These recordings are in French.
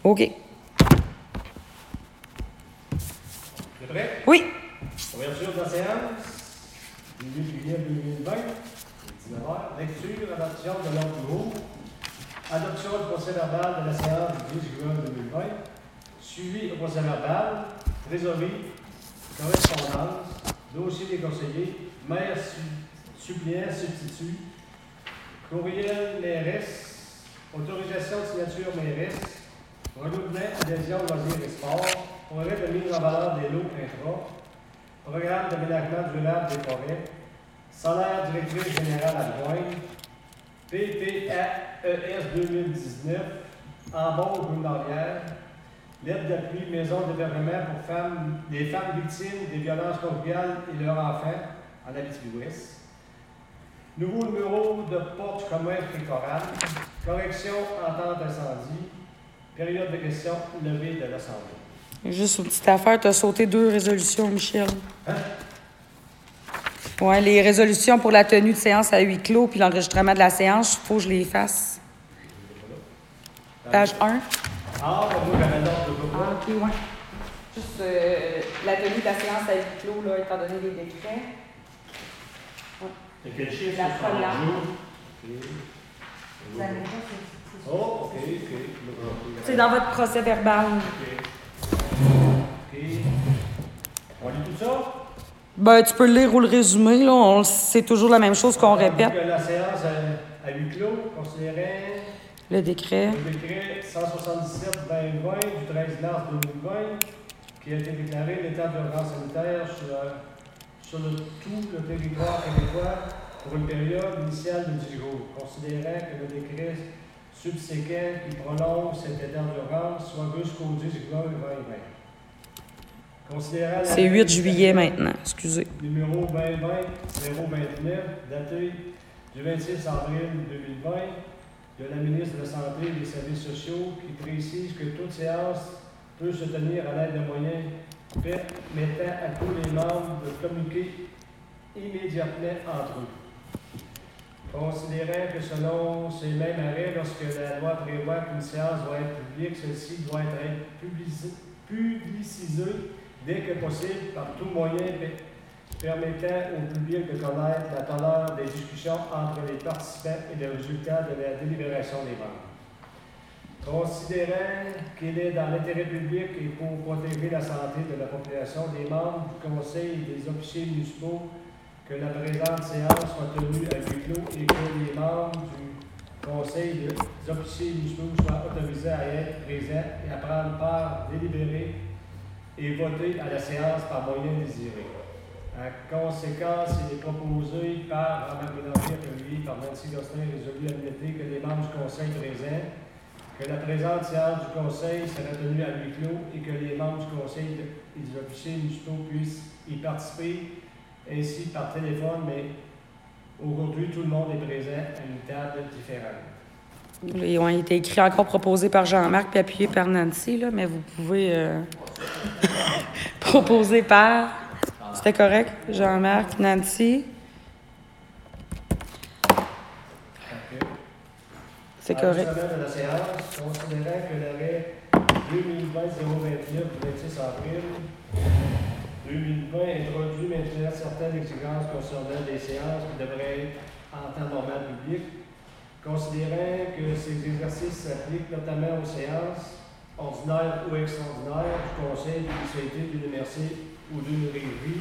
OK. T'es prêt? Oui. Ouverture de la séance, 18 juillet 2020, 19h. Lecture, adoption de l'ordre du jour. Adoption du procès verbal de la séance du 10 juin 2020. Suivi au procès verbal, trésorerie, correspondance, dossier des conseillers, maire suppléant substitut, courriel mairesse, autorisation de signature mairesse, renouvellement, adhésion, loisirs et sports, projet de mise en valeur des lots intra, programme d'aménagement durable des forêts, salaire directrice générale adjointe, PPAES 2019, embauche journalière, lettre d'appui maison d'hébergement pour des femmes victimes des violences conjugales et leurs enfants en Abitibi-Ouest. Nouveau numéro de porte commun précoral, correction entente incendie, période de questions levée de l'Assemblée. Juste une petite affaire, tu as sauté 2 résolutions, Michel. Hein? Oui, les résolutions pour la tenue de séance à huis clos puis l'enregistrement de la séance, il faut que je les fasse. Page 1. Ah, ben moi, j'avais l'ordre de groupe. OK, oui. Juste la tenue de la séance à huis clos, là, étant donné les décrets. C'est quel chiffre? La première. Vous avez ça, oh, OK. C'est dans votre procès verbal. OK. On lit tout ça? Ben, tu peux le lire ou le résumer, là. C'est toujours la même chose qu'on répète. Donc, la séance à huis clos, considérant Le décret. le décret 177-2020 du 13 mars 2020 qui a été déclaré l'état d'urgence sanitaire sur tout le territoire québécois pour une période initiale de 10 jours, considérant que le décret subséquent qui prolonge cet état d'urgence soit jusqu'au 10 juin 2020. Considérant C'est 8 juillet maintenant, excusez. Numéro 2020-029, daté du 26 avril 2020, de la ministre de la Santé et des Services sociaux, qui précise que toute séance peut se tenir à l'aide de moyens permettant à tous les membres de communiquer immédiatement entre eux. Considérant que selon ces mêmes arrêts, lorsque la loi prévoit qu'une séance doit être publique, celle-ci doit être publicisée dès que possible par tout moyen permettant au public de connaître la teneur des discussions entre les participants et les résultats de la délibération des membres. Considérant qu'il est dans l'intérêt public et pour protéger la santé de la population, des membres du Conseil et des officiers municipaux, que la présente séance soit tenue à huis clos et que les membres du Conseil des officiers municipaux soient autorisés à être présents et à prendre part, délibérer et voter à la séance par moyen désiré. En conséquence, il est proposé par Robert Mélanger, appuyé par Nancy Gosselin, résolu à admettre que les membres du Conseil présents, que la présente séance du Conseil sera tenue à huis clos et que les membres du Conseil et des officiers municipaux puissent y participer, ainsi par téléphone, mais aujourd'hui, tout le monde est présent à une table différente. Ils ont été écrits encore proposés par Jean-Marc puis appuyés par Nancy, là, mais vous pouvez proposer par... C'était correct? Jean-Marc, Nancy? C'est correct. De la séance, considérant que l'arrêt 2020-029 du 26 avril 2020 introduit maintenant certaines exigences concernant des séances qui devraient être en temps normal public, considérant que ces exercices s'appliquent notamment aux séances ordinaires ou extraordinaires du Conseil de municipalité, d'une MRC ou d'une régie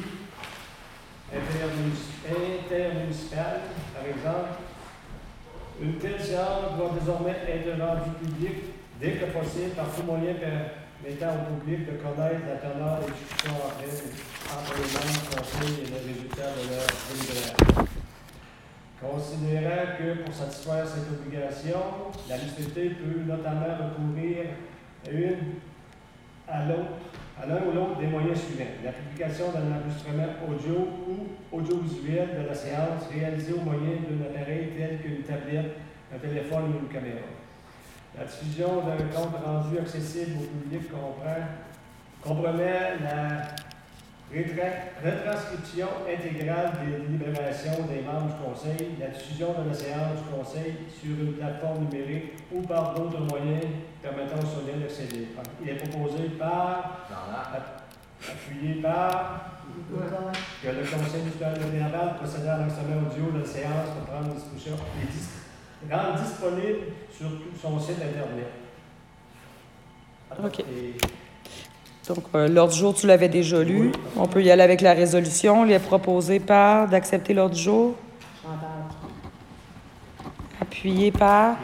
intermunicipale, par exemple. Une telle séance doit désormais être rendue publique dès que possible par tout moyen permettant au public de connaître la teneur des discussions entre les membres du Conseil et le résultat de leur délibération. Considérant que pour satisfaire cette obligation, la municipalité peut notamment recourir à l'un ou l'autre des moyens suivants. La publication d'un enregistrement audio ou audiovisuel de la séance réalisé au moyen d'un appareil tel qu'une tablette, un téléphone ou une caméra. La diffusion d'un compte rendu accessible au public comprenant la Retranscription intégrale des délibérations des membres du Conseil, la diffusion de la séance du Conseil sur une plateforme numérique ou par d'autres moyens permettant aux citoyens d'accéder. Il est proposé par, appuyé par, que le Conseil municipal de Bénéval procède à l'enregistrement audio de la séance pour prendre discussion et rendre disponible sur son site Internet. OK. Donc, l'ordre du jour, tu l'avais déjà lu. On peut y aller avec la résolution. Il est proposé par d'accepter l'ordre du jour. Appuyé par.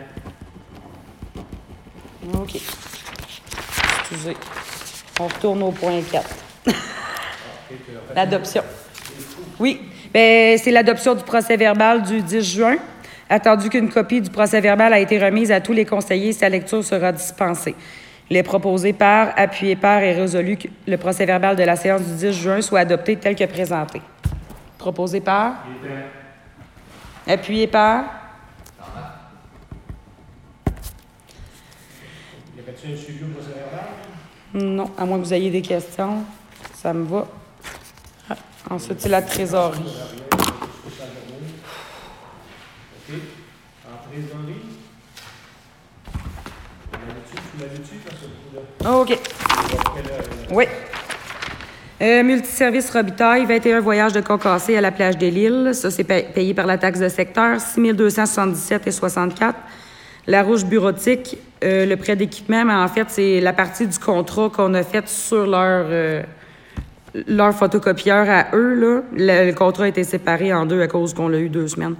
OK. Excusez. On retourne au point 4. L'adoption. Oui. Bien, c'est l'adoption du procès-verbal du 10 juin. Attendu qu'une copie du procès-verbal a été remise à tous les conseillers, sa lecture sera dispensée. Il est proposé par, appuyé par et résolu que le procès-verbal de la séance du 10 juin soit adopté tel que présenté. Proposé par. Appuyé par. Y avait-il un suivi au procès-verbal? Non, à moins que vous ayez des questions. Ça me va. Ah, ensuite, c'est la trésorerie. OK. En trésorerie. OK. Oui. Multiservice Robitaille, 21 voyages de concassés à la plage de l'île. Ça, c'est payé par la taxe de secteur, 6 277,64. La Rouge bureautique, le prêt d'équipement, mais en fait, c'est la partie du contrat qu'on a fait sur leur photocopieur à eux. Là. Le contrat a été séparé en deux à cause qu'on l'a eu 2 semaines.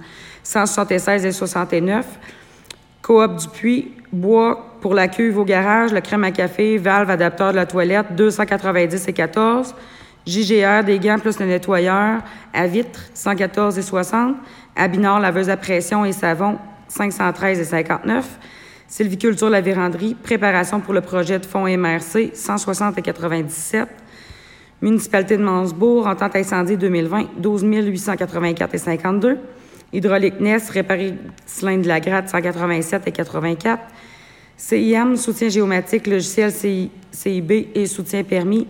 176,69. Coop Dupuis, bois pour la cuve au garage, le crème à café, valve, adapteur de la toilette, 290,14. JGR, des gants plus le nettoyeur, à vitre, 114,60. Abinor, laveuse à pression et savon, 513,59. Sylviculture, la véranderie, préparation pour le projet de fonds MRC, 160,97. Municipalité de Mansbourg, entente incendie 2020, 12 884,52. Hydraulique NES, réparer cylindre de la gratte, 187,84. CIM, soutien géomatique, logiciel CIB et soutien permis,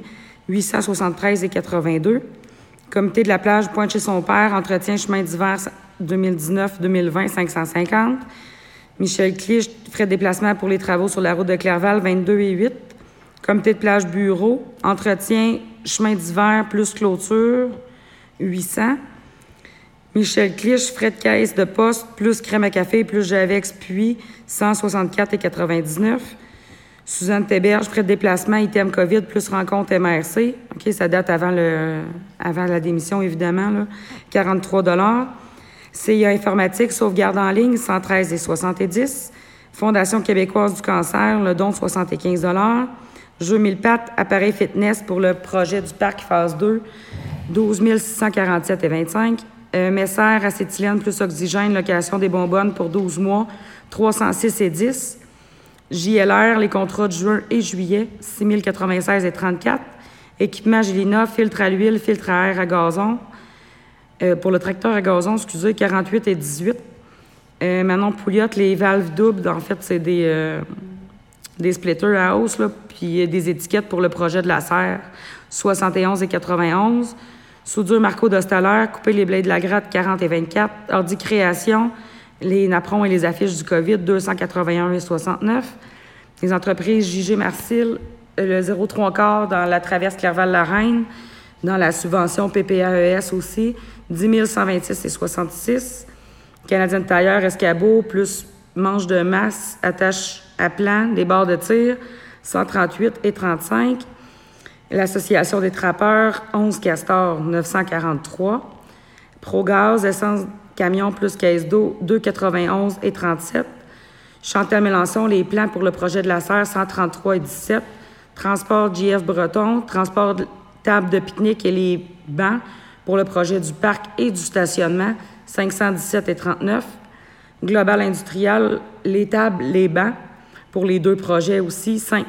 873,82. Comité de la plage Pointe-chez-son-père, entretien chemin d'hiver 2019-2020, 550. Michel Clich, frais de déplacement pour les travaux sur la route de Clerval, 22,8. Comité de plage bureau, entretien chemin d'hiver plus clôture, 800. Michel Clich, frais de caisse de poste, plus crème à café, plus Javex, puis 164,99. Suzanne Théberge, frais de déplacement, item COVID, plus rencontre MRC. OK, ça date avant la démission, évidemment, là. 43 $. CIA informatique, sauvegarde en ligne, 113,70. Fondation québécoise du cancer, le don, 75 $. Jeux 1000 pattes, appareil fitness pour le projet du parc phase 2, 12 647,25. Messer, acétylène plus oxygène, location des bonbonnes pour 12 mois, 306,10. JLR, les contrats de juin et juillet, 6 096,34. Équipement Gélina, filtre à l'huile, filtre à air à gazon. Pour le tracteur à gazon, 48,18. Manon Pouliot, les valves doubles, en fait, c'est des splitters à hausse, là, puis des étiquettes pour le projet de la serre, 71,91. Soudure Marco d'Ostaller, couper les blés de la gratte, 40,24. Ordi Création, les napperons et les affiches du COVID, 281,69. Les entreprises JG Marcil, le 0,3 dans la traverse Clerval-la-Reine, dans la subvention PPAES aussi, 10 126,66. Canadien Tailleur, Escabeau, plus manche de masse, attache à plan, des barres de tir, 138,35. L'Association des trappeurs, 11 Castor, 943. Progaz, essence camion plus caisse d'eau, 2,91,37. Chantal Mélenchon, les plans pour le projet de la serre, 133,17. Transport JF Breton, transport de table de pique-nique et les bancs pour le projet du parc et du stationnement, 517,39. Global Industriel, les tables, les bancs pour les 2 projets aussi, 5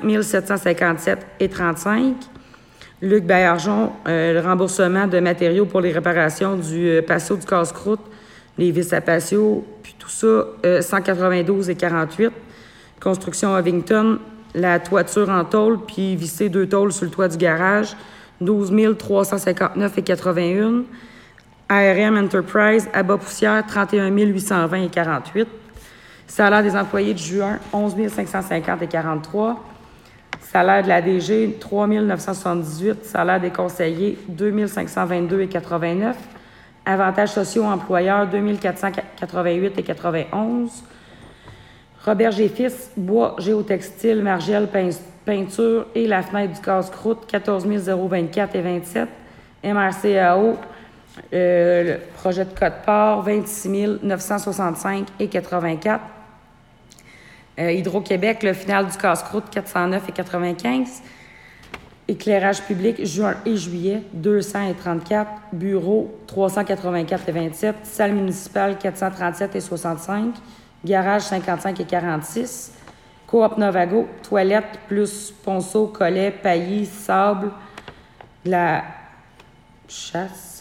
757,35. Luc Baillargeon, le remboursement de matériaux pour les réparations du patio du casse-croûte, les vis à patio, puis tout ça, 192,48. Construction Ovington, la toiture en tôle, puis visser 2 tôles sur le toit du garage, 12 359,81. ARM Enterprise, à Bas-Poussière, 31 820,48. Salaire des employés de juin, 11 550,43. Salaire de la DG, 3 978. Salaire des conseillers, 2 522,89. Avantages sociaux employeurs, 2 488,91. Roberge et Fils, bois, géotextile, margelle, peinture et la fenêtre du casse-croûte, 14 024,27. MRCAO, le projet de Côte-Port, 26 965,84. Hydro-Québec, le final du casse-croûte, 409,95. Éclairage public, juin et juillet, 234. Bureau, 384,27. Salle municipale, 437,65. Garage, 55,46. Coop Novago, toilette plus ponceau, collet, paillis, sable, de la chasse.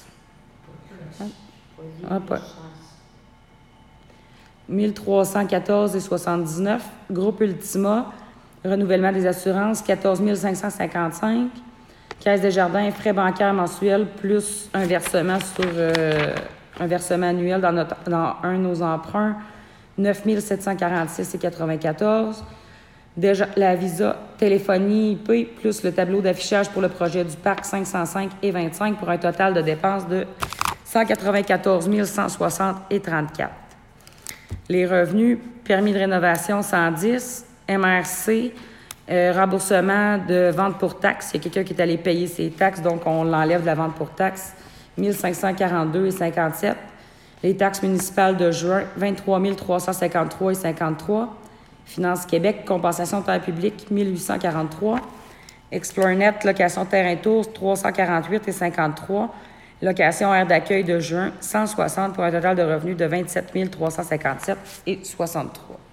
Ah, pas. 1314,79. Groupe Ultima, renouvellement des assurances, 14 555. Caisse des jardins, frais bancaires mensuels, plus un versement un versement annuel dans un de nos emprunts, 9 746,94. Déjà, la visa téléphonie IP, plus le tableau d'affichage pour le projet du parc, 505,25 pour un total de dépenses de 194 160,34. Les revenus, permis de rénovation 110, MRC, remboursement de vente pour taxe. Il y a quelqu'un qui est allé payer ses taxes, donc on l'enlève de la vente pour taxe, 1542,57. Les taxes municipales de juin, 23 353,53. Finances Québec, compensation de terre publique, 1843. Explornet, location terrain tour, 348,53. Location aire d'accueil de juin, 160 pour un total de revenus de 27 357,63.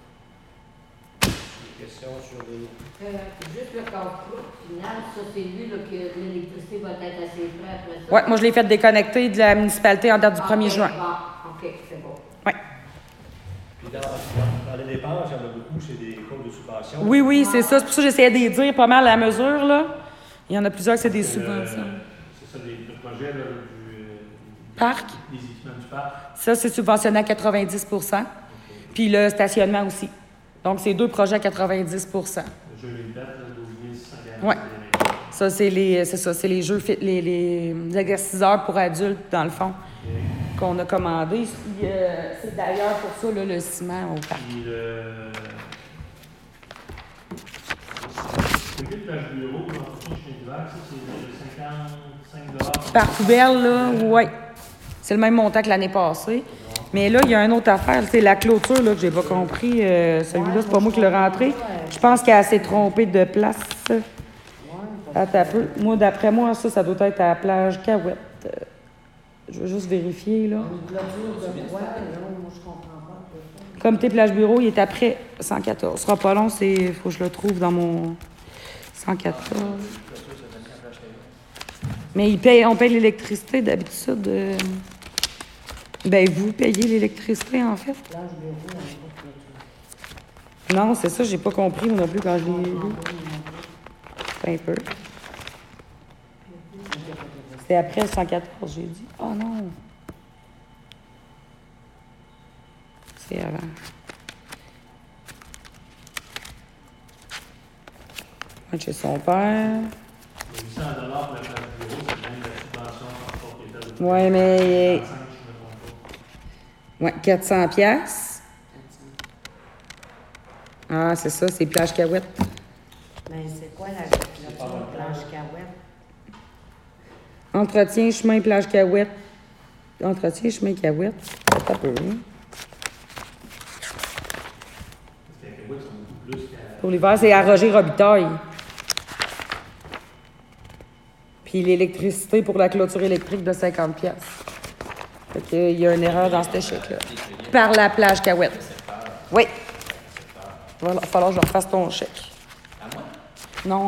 Question sur les... Juste le casse-croûte final, ça c'est lui là, que l'électricité va être assez près après ça. Oui, moi je l'ai fait déconnecter de la municipalité en date du 1er juin. Bon, OK, c'est bon. Oui. Puis dans les dépenses, il y en a beaucoup, c'est des comptes de subvention. Oui, c'est ça. C'est pour ça que j'essayais de les dire pas mal à mesure, là. Il y en a plusieurs que c'est des subventions. C'est ça, le projet là, du Parc? Les équipements du parc. Ça, c'est subventionné à 90 Puis le stationnement aussi. Donc, c'est deux projets à 90 Le jeu des bêtes, 12 140. Oui. Ça, c'est les jeux, les exerciceurs pour adultes, dans le fond, qu'on a commandé. C'est d'ailleurs pour ça, là, le ciment au parc. Puis le plage bureau, l'entretien chez l'hiver, ça, c'est 55 Par poubelle, là, oui. C'est le même montant que l'année passée. Mais là, il y a une autre affaire. C'est la clôture, là, que j'ai pas compris. Celui-là, c'est pas moi qui l'ai rentré. Je pense qu'elle s'est trompée de place. Attends un peu. Moi, d'après moi, ça doit être à la plage Cahouette. Je veux juste vérifier, là. Comité plage bureau, il est après 114. Ce sera pas long, il faut que je le trouve dans mon 114. Mais on paye l'électricité d'habitude. Ben, vous payez l'électricité, en fait. Non, c'est ça, j'ai pas compris non plus quand je l'ai lu. Un peu. C'est après le 114, j'ai dit. Oh non! C'est avant. Chez son père. 800 $ pour la plage bureau, c'est même la subvention propriétaire de Ouais, mais. 45, je me trompe Ouais, 400 piastres. Ah, c'est ça, c'est plage Cahouette. Mais c'est quoi la plage Cahouette? Entretien, chemin, plage Cahouette. Entretien, chemin, Cahouette. C'est pas peu, hein? Parce qu'à Québec, c'est beaucoup plus qu'à... Pour l'hiver, c'est à Roger Robitaille. Puis l'électricité pour la clôture électrique de 50 piastres. Fait qu'il y a une erreur dans cet échec-là. Par la plage Cahouette. Oui. Il va falloir que je refasse ton chèque. À moi? Non,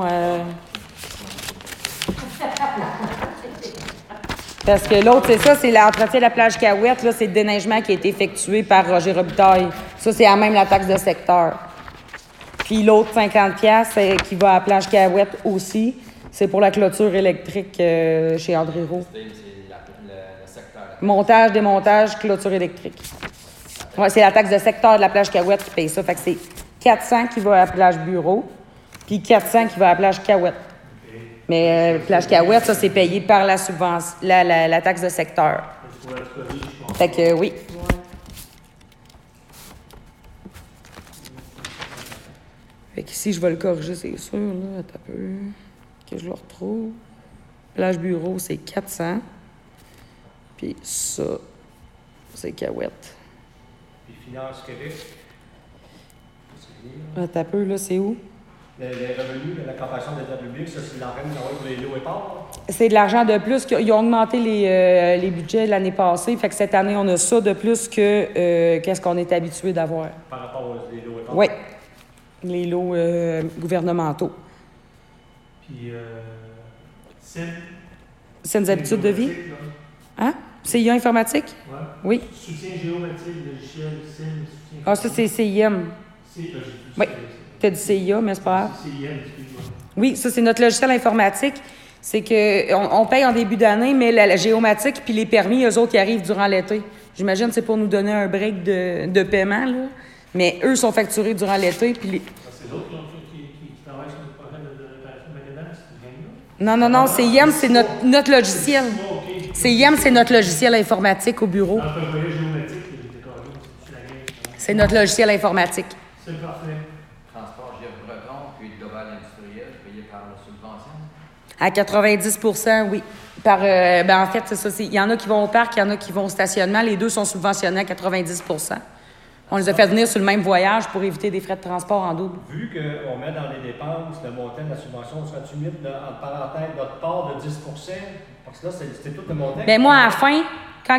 parce que l'autre, c'est ça, c'est l'entretien de la plage Cahouette, là, c'est le déneigement qui a été effectué par Roger Robitaille. Ça, c'est à même la taxe de secteur. Puis l'autre, 50 piastres, qui va à la plage Cahouette aussi, C'est pour la clôture électrique chez André Roux. C'est le secteur. Montage, démontage, clôture électrique. Ouais, c'est la taxe de secteur de la plage Cahouette qui paye ça. Fait que c'est 400 qui va à la plage Bureau, puis 400 qui va à la plage Cahouette. Mais plage Cahouette, ça, c'est payé par la subvention, la taxe de secteur. Fait que oui. Fait qu'ici, je vais le corriger, c'est sûr, là. Attends un peu. Que je le retrouve. Plage Bureau, c'est 400. Puis ça, c'est Cahouette. Puis Finance Québec. Attends un peu, là, c'est où? Les revenus de la campation d'État public, ça, c'est l'argent pour les lots épars. C'est de l'argent de plus. Ils ont augmenté les budgets l'année passée. Fait que cette année, on a ça de plus que qu'est-ce qu'on est habitué d'avoir. Par rapport aux lots épars? Oui. Les lots gouvernementaux. Puis, Saines habitudes de vie? Hein? CIA informatique? Ouais. Oui. Soutien géométrique, logiciel, SIM, soutien. Ah, ça, c'est CIM. Oui. Tu as dit CIA, mais c'est pas grave. C'est CIM, excuse-moi. Oui, ça, c'est notre logiciel informatique. C'est qu'on paye en début d'année, mais la géomatique puis les permis, eux autres, ils arrivent durant l'été. J'imagine que c'est pour nous donner un break de paiement, là. Mais eux sont facturés durant l'été. Puis C'est d'autres qui travaillent sur le projet de réparation de maintenance, cette gang-là? Non, CIM, c'est notre logiciel. OK. CIM, c'est notre logiciel informatique au bureau. Dans le projet géométrique, j'étais carré, c'est la gang. C'est notre logiciel informatique. C'est parfait. Transport Gilles-Breton, puis Global Industriel, payé par la subvention. À 90 oui. En fait, c'est ça. Il y en a qui vont au parc, il y en a qui vont au stationnement. Les deux sont subventionnés à 90 On les a fait venir sur le même voyage pour éviter des frais de transport en double. Vu qu'on met dans les dépenses le montant de la subvention, serait-tu mis en parenthèse notre part de 10 parce que là, c'est tout le montant. Bien, moi, à la fin, quand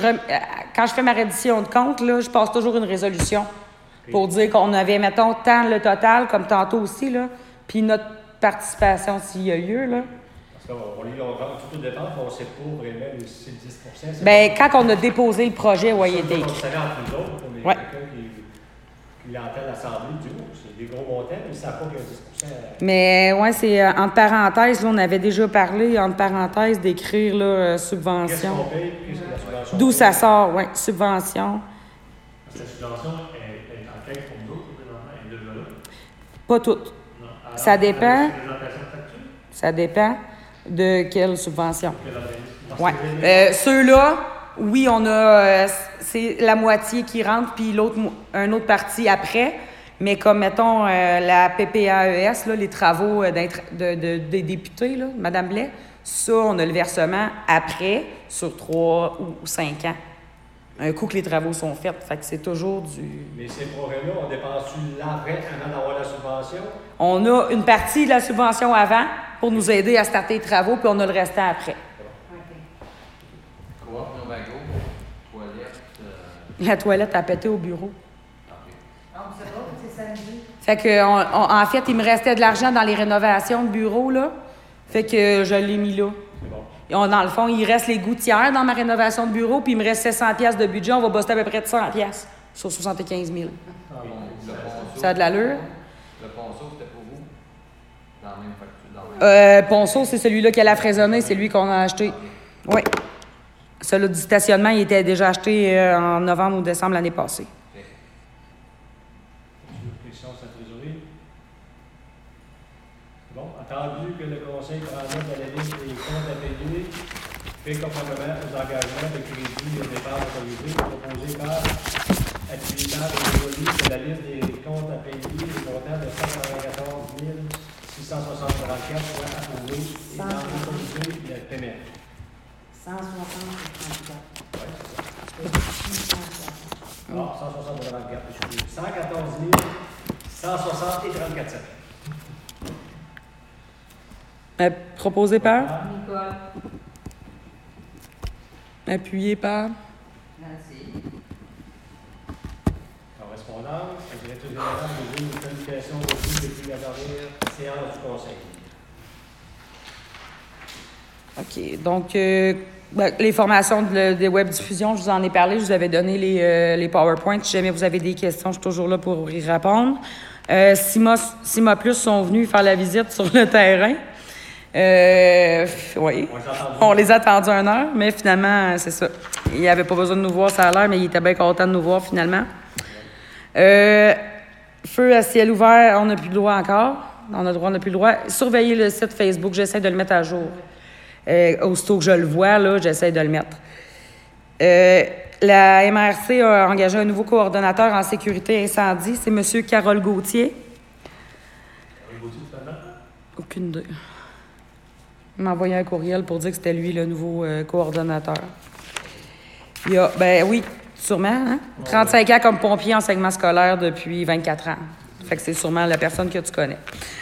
je fais ma reddition de compte, là, je passe toujours une résolution pour dire qu'on avait, mettons, tant le total, comme tantôt aussi, là, puis notre participation s'il y a lieu, là. Parce qu'on rentre toutes les dépenses, mais on ne sait pas vraiment si c'est 10 Bien, quand on a déposé le projet, oui, il était On écrit. le savait entre nous autres, on est Ouais. quelqu'un qui l'entend à l'Assemblée, du coup, c'est des gros montants, mais ils ne savent pas qu'il y a 10 Mais, oui, c'est entre parenthèses, là, on avait déjà parlé, entre parenthèses, d'écrire, là, Qu'est-ce subvention. qu'on paye, puis c'est la subvention. D'où ça sort, oui, subvention. Cette subvention est en fait pour nous autres, présentement, elle est déjà là. Pas toutes. Non. Alors, Ça dépend. avec cette présentation de facture, Ça dépend de quelle subvention. quel organisme? Parce Oui. que Ceux-là, oui, on a. C'est la moitié qui rentre, puis un autre parti après. Mais comme, mettons, la PPAES, là, les travaux des députés, là, Mme Blais, ça, on a le versement après, sur 3 ou 5 ans. Un coup que les travaux sont faits. Fait que c'est toujours du. Mais ces projets-là, on dépense-tu l'arrêt avant d'avoir la subvention? On a une partie de la subvention avant pour nous aider à starter les travaux, puis on a le restant après. Coop Novago, toilette. La toilette a pété au bureau. Donc, c'est pas, c'est samedi. Fait que, en fait, il me restait de l'argent dans les rénovations de bureau, là. Fait que je l'ai mis là. C'est bon. Et dans le fond, il reste les gouttières dans ma rénovation de bureau, puis il me reste 700 pièces de budget. On va bosser à peu près de 100 pièces sur 75 000. Le ponceau. Ça a de l'allure. Le ponceau, c'était pour vous? Dans la même facture. Dans la même... Ponceau, c'est celui-là qui a la fraisonnée, c'est lui qu'on a acheté. Oui. Celui du stationnement, il était déjà acheté en novembre ou décembre l'année passée. Question sur la trésorerie. Bon, attendu que le Conseil prenne note de la liste des comptes à payer, fait conformément aux engagements de crédit et dépenses autorisés proposés par Activitaire et Évolue de la liste des comptes à payer, les montants de 194 660,34 soit approuvé et dans l'autorisé le paiement. 160 Oui, c'est ça. Non, 160,34, excusez. 114 160 et 34 cents. Proposé par, Nicole. appuyé par. Nancy. Correspondance, la directrice générale de une communication reçue depuis la dernière séance du Conseil. OK. Donc, les formations des web diffusions, je vous en ai parlé. Je vous avais donné les PowerPoints. Si jamais vous avez des questions, je suis toujours là pour y répondre. Sima Plus sont venus faire la visite sur le terrain. Oui. On les a attendus 1 heure, mais finalement, c'est ça. Il n'avait pas besoin de nous voir, ça a l'air, mais il était bien content de nous voir finalement. Feu à ciel ouvert, on n'a plus le droit encore. On n'a plus le droit. Surveillez le site Facebook, j'essaie de le mettre à jour. Aussitôt que je le vois, là, j'essaie de le mettre. La MRC a engagé un nouveau coordonnateur en sécurité incendie. C'est M. Carole Gauthier. Aucune idée. Il m'a envoyé un courriel pour dire que c'était lui le nouveau coordonnateur. Il y a, ben oui, sûrement, hein? 35 ans comme pompier en enseignement scolaire depuis 24 ans. Fait que c'est sûrement la personne que tu connais.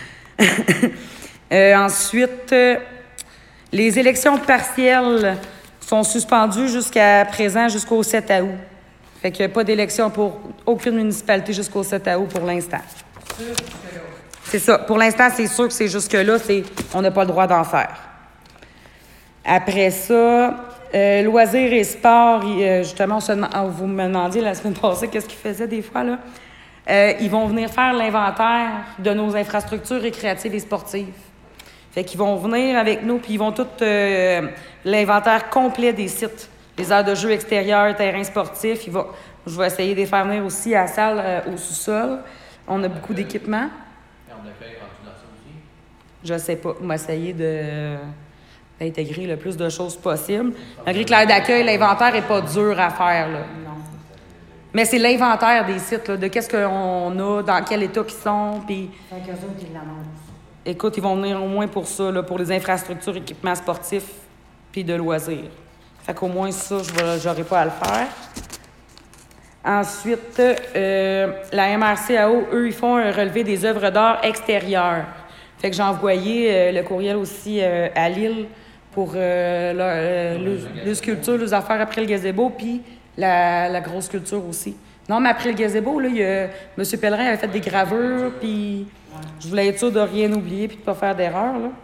Ensuite, les élections partielles sont suspendues jusqu'à présent, jusqu'au 7 août. Fait qu'il n'y a pas d'élection pour aucune municipalité jusqu'au 7 août pour l'instant. C'est ça. Pour l'instant, c'est sûr que c'est jusque-là, on n'a pas le droit d'en faire. Après ça, loisirs et sports, justement, vous me demandiez la semaine passée qu'est-ce qu'ils faisaient des fois, là. Ils vont venir faire l'inventaire de nos infrastructures récréatives et sportives. Fait qu'ils vont venir avec nous, puis ils vont tout l'inventaire complet des sites, les aires de jeux extérieures, terrains sportifs. Je vais essayer de les faire venir aussi à la salle au sous-sol. On a beaucoup d'équipements. On accueille rendu dans ça aussi? Je sais pas. On va essayer d'intégrer le plus de choses possible. Malgré que l'aire d'accueil, l'inventaire n'est pas dur à faire, là. Mais c'est l'inventaire des sites, là, de qu'est-ce qu'on a, dans quel état ils sont, puis... Fait qu'eux autres, ils l'annoncent. Écoute, ils vont venir au moins pour ça, là, pour les infrastructures, équipements sportifs, puis de loisirs. Fait qu'au moins ça, j'aurai pas à le faire. Ensuite, la MRCAO, eux, ils font un relevé des œuvres d'art extérieures. Fait que j'ai envoyé le courriel aussi à Lille pour le sculpture, les affaires après le gazebo, puis la grosse sculpture aussi. Non, mais après le gazebo, là, M. Pellerin avait fait des gravures, puis je voulais être sûre de rien oublier puis de pas faire d'erreur, là.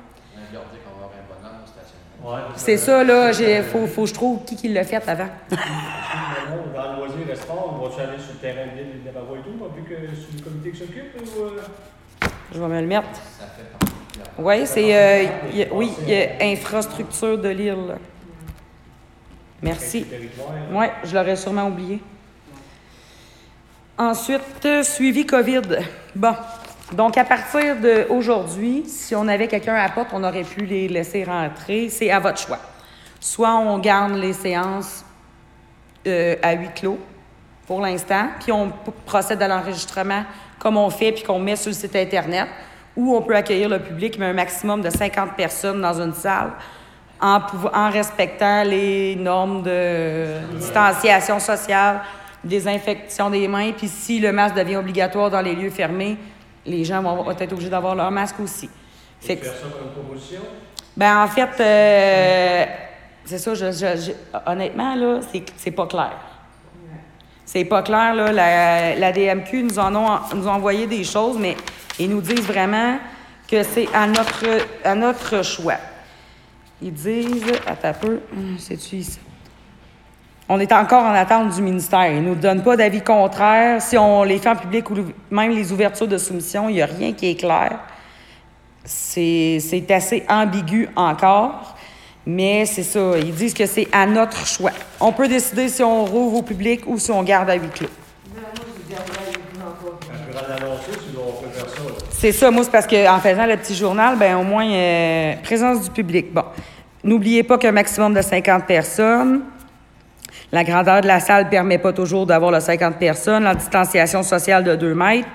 C'est ça, là, faut que je trouve qui l'a fait avant. Dans le loisir et sport, on va aller sur le terrain de l'île de Navajo et tout, vu que c'est le comité qui s'occupe, ou... Je vais me le mettre. Ça fait partie. Oui, c'est... il y a infrastructure de l'île. Merci. Oui, je l'aurais sûrement oublié. Ensuite, suivi COVID. Bon. Donc, à partir d'aujourd'hui, si on avait quelqu'un à la porte, on aurait pu les laisser rentrer. C'est à votre choix. Soit on garde les séances à huis clos pour l'instant, puis on procède à l'enregistrement comme on fait, puis qu'on met sur le site Internet, ou on peut accueillir le public, mais un maximum de 50 personnes dans une salle, en respectant les normes de distanciation sociale, désinfection des mains, puis si le masque devient obligatoire dans les lieux fermés, les gens vont être obligés d'avoir leur masque aussi. Fait que... faire ça comme proposition? Ben en fait, c'est ça, honnêtement, là, c'est pas clair. C'est pas clair, là. La DMQ nous ont envoyé des choses, mais ils nous disent vraiment que c'est à notre choix. Ils disent, attends un peu, c'est-tu ici? On est encore en attente du ministère. Ils ne nous donnent pas d'avis contraire. Si on les fait en public ou même les ouvertures de soumission, il n'y a rien qui est clair. C'est assez ambigu encore, mais c'est ça. Ils disent que c'est à notre choix. On peut décider si on rouvre au public ou si on garde à huis clos. C'est ça, moi, c'est parce qu'en faisant le petit journal, ben au moins, présence du public. Bon, n'oubliez pas qu'un maximum de 50 personnes. La grandeur de la salle ne permet pas toujours d'avoir le 50 personnes. La distanciation sociale de 2 mètres.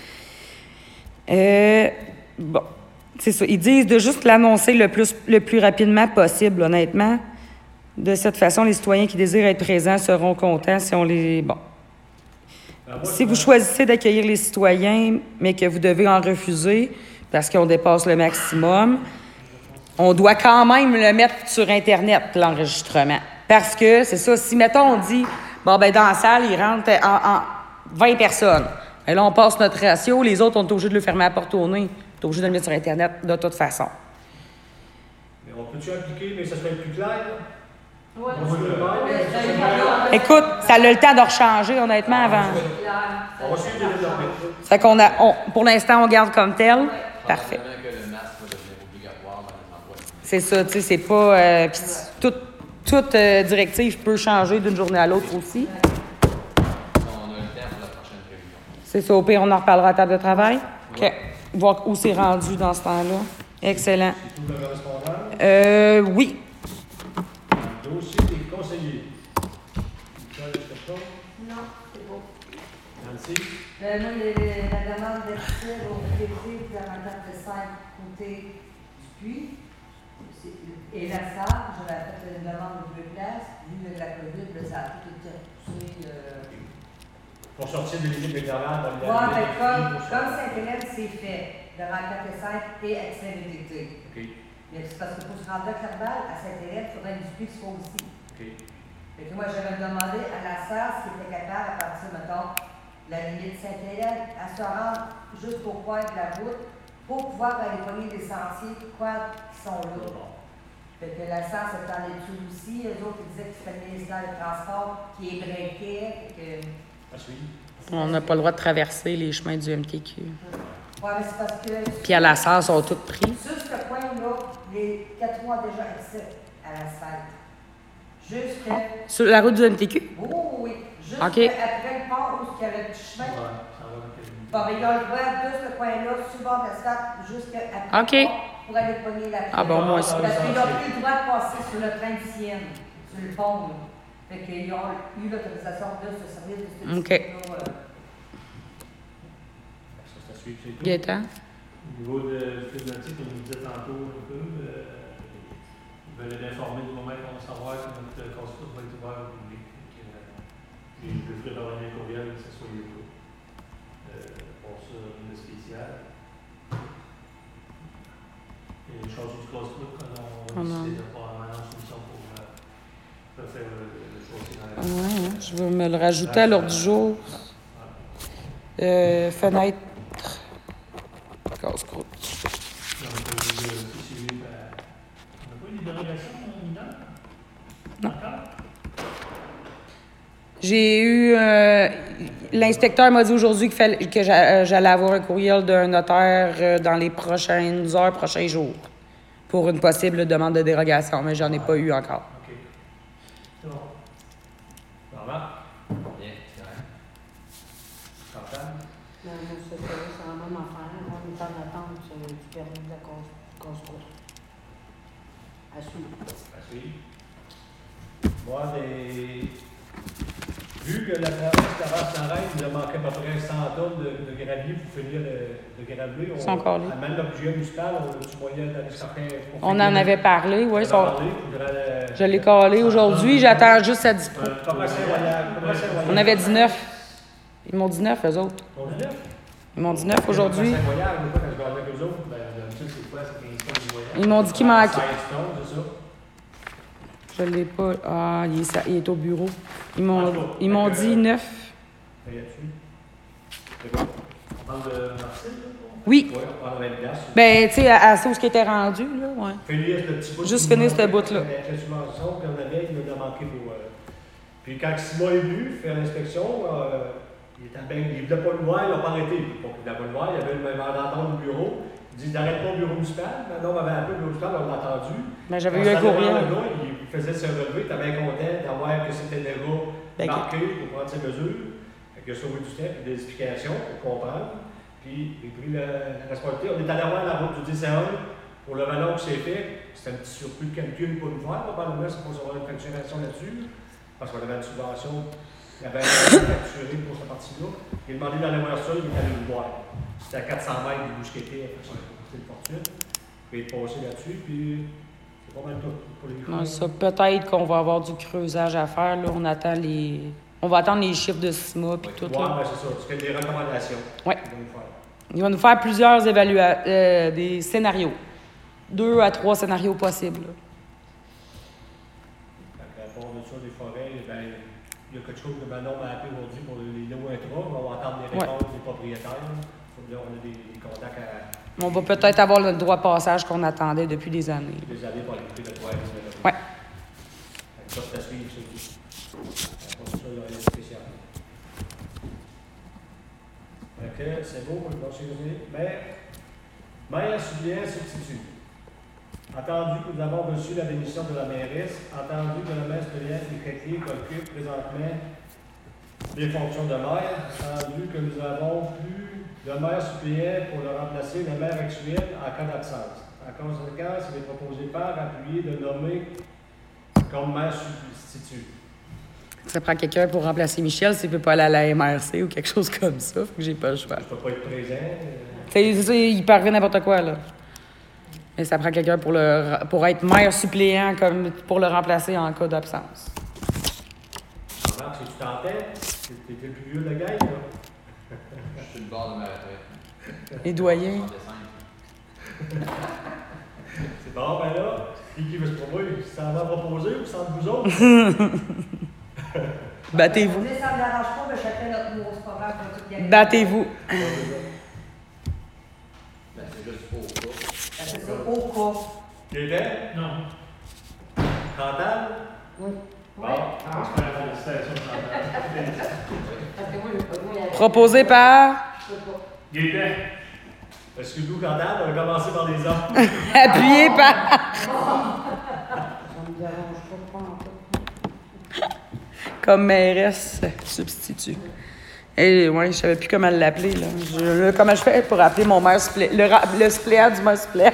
Bon, c'est ça. Ils disent de juste l'annoncer le plus rapidement possible, honnêtement. De cette façon, les citoyens qui désirent être présents seront contents si on les... Bon. Si vous choisissez d'accueillir les citoyens, mais que vous devez en refuser parce qu'on dépasse le maximum, on doit quand même le mettre sur Internet, l'enregistrement. Parce que, c'est ça, si, mettons, on dit, bon, ben dans la salle, il rentre en 20 personnes. Et là, on passe notre ratio, les autres, on est obligé de le fermer à la porte au nez. On est obligé de le mettre sur Internet de toute façon. Mais on peut-tu appliquer, mais ça serait plus clair? Oui. Écoute, ça a le temps de rechanger, honnêtement, avant. On va suivre les développements. Fait qu'on pour l'instant, on garde comme tel. Parfait. Que le masque va devenir obligatoire dans les endroits C'est ça, tu sais, c'est pas... puis toute directive peut changer d'une journée à l'autre aussi. On a le temps pour la prochaine réunion. C'est ça, au pire, on en reparlera à table de travail. OK. Voir où c'est rendu dans ce temps-là. Excellent. C'est tout le correspondant. Oui. Dossier des conseillers. Nicole, est-ce que ça? Non, c'est beau. Nancy? Moi, la demande d'extrait au PT de la madame de 5 côté du puits. Et la salle, j'avais fait une demande de 2 places. Vu de la COVID, ça a tout été repoussé. Pour sortir de l'équipe de garage, on Ouais, mais comme Saint-Hélène, c'est fait, devant 4 et 5 et accès VTT. OK. Mais c'est parce que pour se rendre à Clerval, à Saint-Hélène, il faudrait du puits qui soit aussi. OK. Fait que moi, j'avais demandé à la SAR s'il était capable, à partir, mettons, la limite Saint-Hélène, à se rendre jusqu'au coin de la route pour pouvoir aller pogner des sentiers quoi qui sont là. Fait que la SAR s'est en étude aussi. Eux autres, ils disaient que c'était le ministère du Transport qui est breaké. On n'a pas le droit de traverser les chemins du MTQ. Ouais, mais c'est parce que. Puis à la SAR, ils sont tous pris. Sur ce coin-là, les 4 mois déjà accès à l'asphalte. Jusqu'à. Sur la route du MTQ? Oh oui, juste OK. après le port où il y avait le chemin. Ouais, ça va avec le- Bon, mais ils ont le droit de ce coin-là, sur le bord de l'asphalte, jusqu'à après OK. le port pour aller pogner la Ah bon, moi aussi. Parce qu'ils n'ont plus le droit de passer sur le train de Sienne, sur le pont. Là. Fait qu'ils ont eu l'autorisation de se servir de ce OK. là Ça suit, c'est tout. Gaétan? Au niveau de Fibonacci, comme je disais tantôt un peu, ils veulent être informés du moment qu'on va savoir que notre consultation va être ouvert au public. Je veux faire parvenir un courriel que ce soit les jours. Pour ça, une spéciale. Et une chose du close-book, on va décider de faire une solution pour faire le choix dans la Ouais, je vais me le rajouter à l'ordre du jour. Fenêtre. Casse-croûte. On n'a pas eu des dérogations mineures? Non. Encore? J'ai eu. L'inspecteur m'a dit aujourd'hui que j'allais avoir un courriel d'un notaire dans les prochaines heures, prochains jours, pour une possible demande de dérogation, mais j'en ai pas eu encore. OK. C'est bon. Normal. Bien, c'est vrai. Chantal? Non, non, c'est la même affaire. On est en attente du permis de la construire. À suivre. À suivre. Moi, vu que la traverse Narène, il nous a manqué à peu près 100 tonnes de gravier pour finir de graveler. Ils sont encore là. Même le budget municipal, on a-tu moyen d'aller chercher pour On finir? en avait parlé, oui. On en a parlé, Je l'ai collé aujourd'hui, j'attends juste sa dispo. Pas mal Saint-Royal. On avait 19. Ils m'ont dit 9, eux autres. On dit 9? Ils m'ont dit 9 aujourd'hui. Saint-Royal, des fois, quand je vais avec eux autres. Ben, d'habitude, c'est quoi? C'est 15 tonnes du voyage. Ils m'ont dit qu'il manquait. 16 tonnes, c'est ça. Je l'ai pas. Ah, il est au bureau. Ils m'ont dit 9. Et là-dessus. C'est bon. On parle de Marcel, là? Oui. Ouais, on parle avec le gaz. Ben, tu sais, à ce qui était rendu, là, ouais. Finir ce petit bout. Juste finir ce bout-là. La subvention qu'on avait, il nous a manqué pour. Puis quand Simon est venu faire l'inspection, il était bien. Il ne voulait pas le voir, il n'a pas arrêté. Il ne voulait pas le voir, il y avait une d'entendre au bureau. Il dit n'arrête pas au bureau municipal. Maintenant, on m'avait appelé au bureau municipal, on l'a entendu. Ben, j'avais Quand eu un on allait voir courriel. le gars, il faisait se relever, il était bien content d'avoir que c'était le gars Ben, marqué pour prendre ses mesures. Il a sauvé du temps, puis des explications pour comprendre. Puis il a pris la responsabilité. On est allé voir la route du 10 à 1 pour le vallon qui s'est fait. C'était un petit surplus de calcul pour nous voir. Probablement, c'est pour avoir une facturation là-dessus. Parce qu'on avait une subvention. Il avait facturé pour cette partie-là. Il a demandé d'aller voir ça, il est allé le voir. C'était à 400 mètres du bouche qui était, c'était une fortune. Puis il est passé là-dessus, puis c'est pas mal tout pour les Non, ça, peut-être qu'on va avoir du creusage à faire, là. On va attendre les chiffres de CIMA puis tout, Ouais, là. ben c'est ça. Tu fais des recommandations. Ouais. qu'ils vont nous faire. Il va nous faire plusieurs des scénarios. 2 à 3 scénarios possibles, là. Fait qu'à part de ça, des forêts, ben, il y a quelque chose que Manon m'a appelé aujourd'hui pour les lots intra. On va attendre les réponses des propriétaires. On a des contacts à On va peut-être avoir le droit de passage qu'on attendait depuis des années. des années pour aller écouter le toit. Ouais. Ça, c'est à suivre, c'est tout. Pour ça, il y a rien de spécial. OK, c'est beau, je vais chez maire suppléant substitut. Entendu que nous avons reçu la démission de la mairesse, entendu que le maire suppléant Michel Clé occupe présentement les fonctions de maire, entendu que nous avons plus de maire suppléant pour le remplacer le maire actuel en cas d'absence. En conséquence, il est proposé par appuyé de nommer comme maire substitut. Ça prend quelqu'un pour remplacer Michel s'il ne peut pas aller à la MRC ou quelque chose comme ça. Fait que j'ai pas le choix. Je ne peux pas être présent. C'est ça, il peut arriver n'importe quoi, là. Mais ça prend quelqu'un pour être maire suppléant comme pour le remplacer en cas d'absence. Jean-Marc, si tu t'entends, t'es le plus vieux de la gang, là. Je suis sur le bord de ma retraite. Les doyens. En décembre. C'est bon, ben là, qui veut se proposer? Ça va proposer ou sans vous autres? Battez-vous. Ça ne me dérange pas, mais chacun notre nouveau, c'est pas grave, on va tout gagner. Battez-vous. Ben, c'est juste au cas. C'est ça, au cas. Gaëtan? Non. Chantal? Oui. Bon. Félicitations, Chantal. Parce que moi, je peux pas. Proposé par. Gaëtan. Excuse-nous, Chantal, on va commencer par les hommes. Appuyé par. Ça me dérange pas encore. Comme mairesse substitut. Et ouais, je savais plus comment l'appeler, là. Comment je fais pour appeler mon maire suppléant, le suppléant du maire suppléant.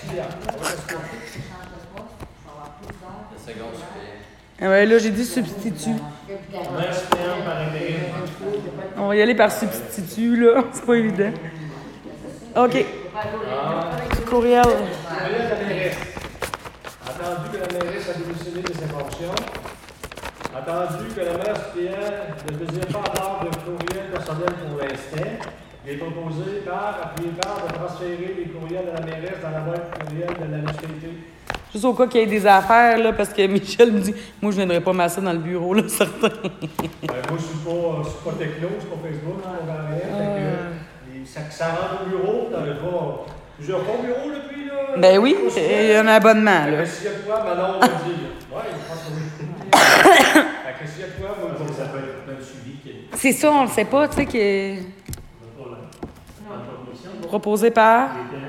Le second suppléant. Ah ouais, là, j'ai dit substitut. Maire suppléant par intérim. On va y aller par substitut, là. C'est pas évident. OK. Courriel. Courriel de la mairesse. Entendu que la mairesse a démissionné de ses fonctions. Entendu que le maire suppléant ne désire pas avoir de courriel personnel pour l'instant. Il est proposé par, appuyé par, de transférer les courriels de la mairesse dans la boîte courriel de la municipalité. Juste au cas qu'il y ait des affaires, là, parce que Michel me dit, moi, je viendrai pas masser dans le bureau, là, certain. Moi, je suis pas techno, je suis pas Facebook, on va rien. Ça rentre au bureau, t'en as pas plusieurs fois au bureau depuis, là. Ben oui, il y a un abonnement, là. S'il y a de quoi, Manon va dire. Ouais, je pense que oui. Fait que s'il y a de quoi, moi, je vais Ça peut être un suivi qui est C'est ça, on le sait pas, tu sais, que pas la proposition. proposé par. Gaëtan.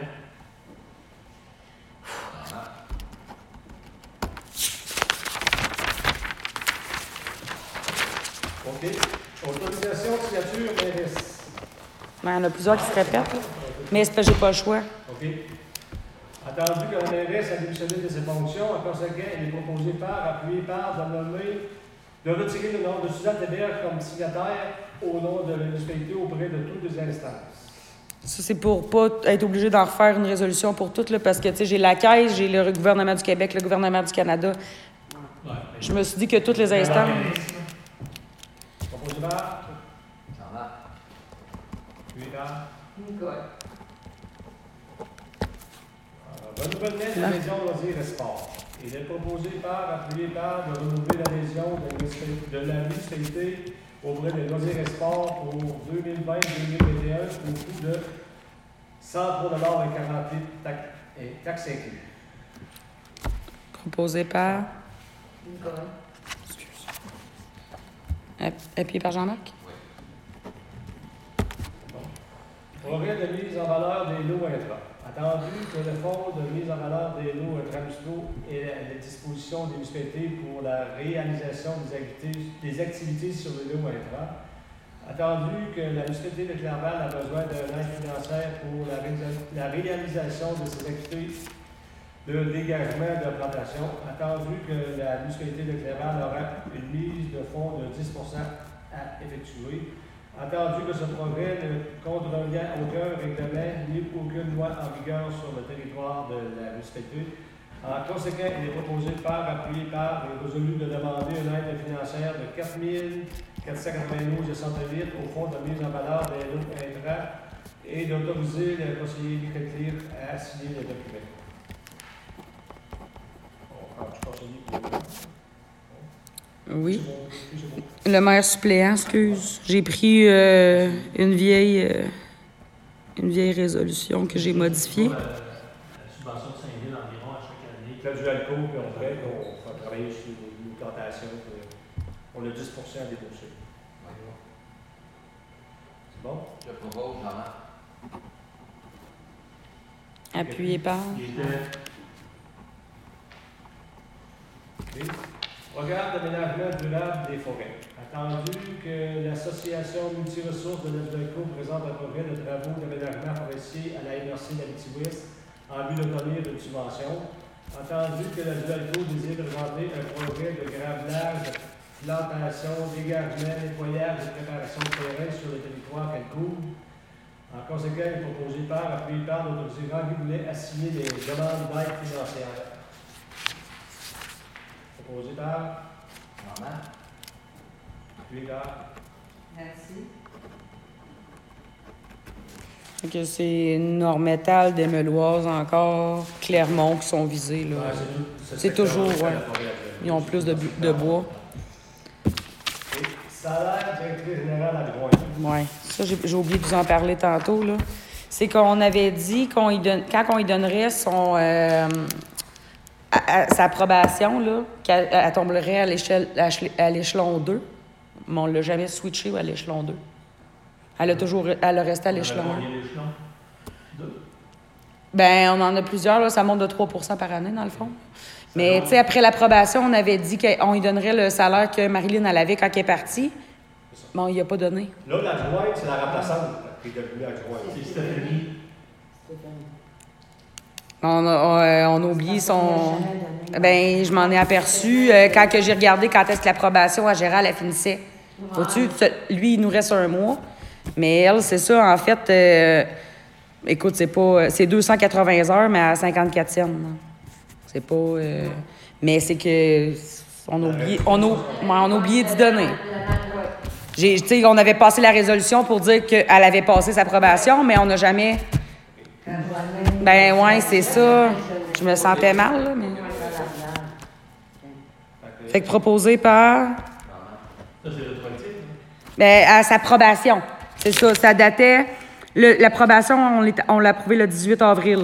OK. Autorisation de signature mairesse. Ben, il y en a plusieurs qui se répètent, là. Mais c'est parce que j'ai pas le choix. OK. Attendu que la mairesse a démissionné de ses fonctions, en conséquent, il est proposé par, appuyé par, de retirer le nom de Suzanne Hébert comme signataire au nom de la municipalité auprès de toutes les instances. Ça, c'est pour pas être obligé d'en refaire une résolution pour toutes, là, parce que, tu sais, j'ai la Caisse, j'ai le gouvernement du Québec, le gouvernement du Canada. Ouais. Je me suis dit que toutes les instances. Proposé par, Jean-Marc. appuyé par. Nicole. Renouvellement d'adhésion loisirs et sport. Il est proposé par, appuyé par, de renouveler l'adhésion de la municipalité auprès des loisirs et sports pour 2020-2021 au coût de 103,48 et taxes incluses. Proposé par. Nicole. Appuyé par Jean-Marc. Projet de mise en valeur des lots intrants. Attendu que le fonds de mise en valeur des lots intramunicipaux est à la disposition des municipalités pour la réalisation des activités sur les lots intrants. Attendu que la municipalité de Clerval a besoin d'un aide financière pour la réalisation de ses activités de dégagement de plantation. Attendu que la municipalité de Clerval aura une mise de fonds de 10 à effectuer. Attendu que ce projet ne contrevient aucun règlement ni aucune loi en vigueur sur le territoire de la municipalité. En conséquent, il est proposé par, appuyé par, et résolu de demander une aide financière de 4 492,68 au fonds de mise en valeur des lots intrants et d'autoriser le conseiller Michel Clé à signer le document. Oui. Le maire suppléant, excuse. J'ai pris une vieille résolution que j'ai modifiée. La subvention de 5 000 environ à chaque année. Là, du alcool, puis on dirait qu'on va travailler sur une plantation pour le 10 à débourser. C'est bon? Je propose, Jean-Marc. Appuyé par. Gaëtan. OK. Programme d'aménagement durable des forêts. Attendu que l'Association multiressources de l'Abdelco présente un projet de travaux d'aménagement forestier à la MRC d'Abitiouis en vue d'obtenir une subvention. Attendu que l'Abdelco désire présenter un projet de gravelage, plantation, dégagement, nettoyage et préparation de terrain sur le territoire qu'elle couvre. En conséquence, il est proposé par, appuyé par, d'autoriser Henri Boulet à signer les demandes d'aide financière. Proposé par, Normal. appuyé par. Merci. Fait que c'est Normétal, Desmeloises encore, Clermont qui sont visés. Là. C'est toujours, ouais. Ils ont plus de bois. Et salaire directrice générale adjointe. Oui, ça, j'ai oublié de vous en parler tantôt. Là. C'est qu'on avait dit quand on lui donnerait sa approbation, là, qu'elle tomberait à l'échelon 2. Mais on ne l'a jamais switché à l'échelon 2. Elle a resté à l'échelon 1. Combien d'échelons? 2. Ben, on en a plusieurs, là, ça monte de 3 % par année, dans le fond. Mais, tu sais, après l'approbation, on avait dit qu'on lui donnerait le salaire que Marilyn elle avait quand elle est partie. Mais on lui a pas donné. Là, l'adjointe, c'est la remplaçante qui est devenue adjointe. C'est Stéphanie. On a oublié son... Ben, je m'en ai aperçu quand que j'ai regardé quand est-ce que l'approbation à Gérald, elle finissait. Vois-tu, lui, il nous reste 1 mois. Mais elle, c'est ça, en fait... écoute, c'est 280 heures, mais à 54 cents. C'est pas... mais c'est que... On a oublié d'y donner. Tu sais, on avait passé la résolution pour dire qu'elle avait passé sa approbation, mais on n'a jamais... Ben ouais, c'est ça. Je me sentais mal, là, mais... Fait que proposé par... Ça, c'est rétroactif. Ben, à sa approbation. C'est ça, ça datait... L'approbation, on l'a approuvé le 18 avril.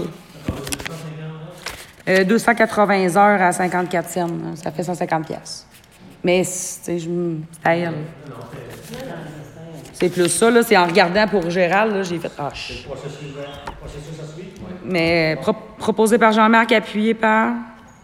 280 heures à 54 cents. Ça fait 150 piastres. Mais, tu sais, c'est à elle. C'est plus ça, là. C'est en regardant pour Gérald, là, j'ai fait... Ah, C'est le processus à suivre. Mais proposé par Jean-Marc, appuyé par...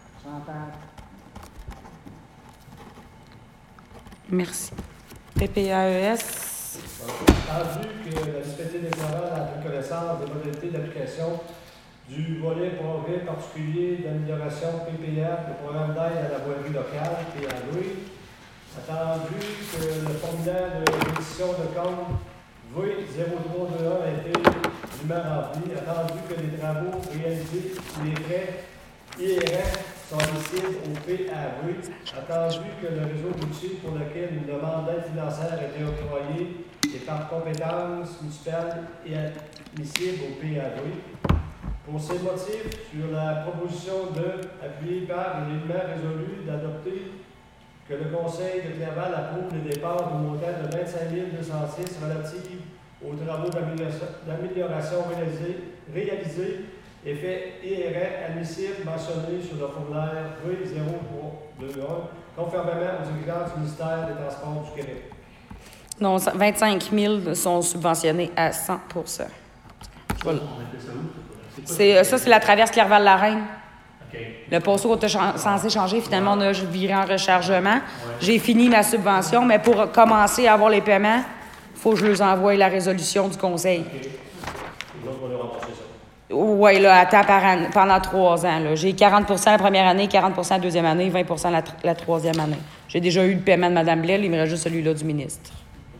Merci. PPAES. Attendu que la municipalité d'éclairage a pris connaissance des modalités d'application du volet progrès particulier d'amélioration PPF, le programme d'aide à la voirie locale, PAV. Attendu que le formulaire de rédition de compte V0321 a été dûment rempli. Attendu que les travaux réalisés ou les frais IRF sont admissibles au PAV. Attendu que le réseau routier pour lequel une demande d'aide financière a été octroyée est par compétence municipale et admissible au PAV. Pour ces motifs, sur la proposition de, appuyée par et nullement résolu d'adopter que le Conseil de Clerval approuve les dépenses au montant de 25 206 relatives aux travaux d'amélioration réalisés et faits IRF admissibles mentionnés sur le formulaire V0321, conformément aux exigences du ministère des Transports du Québec. Non, 25 000 sont subventionnés à 100 Voilà. Ça, c'est la traverse Clerval-la-Reine. OK. Le posteau était censé changer. Finalement, on a viré en rechargement. Ouais. J'ai fini ma subvention, mais pour commencer à avoir les paiements, il faut que je leur envoie la résolution du conseil. OK. Les autres vont leur rembourser ça. Oui, là, à temps par année, pendant 3 ans. Là. J'ai 40 la première année, 40 la deuxième année, 20 la troisième année. J'ai déjà eu le paiement de Mme Blais, il me reste juste celui-là du ministre.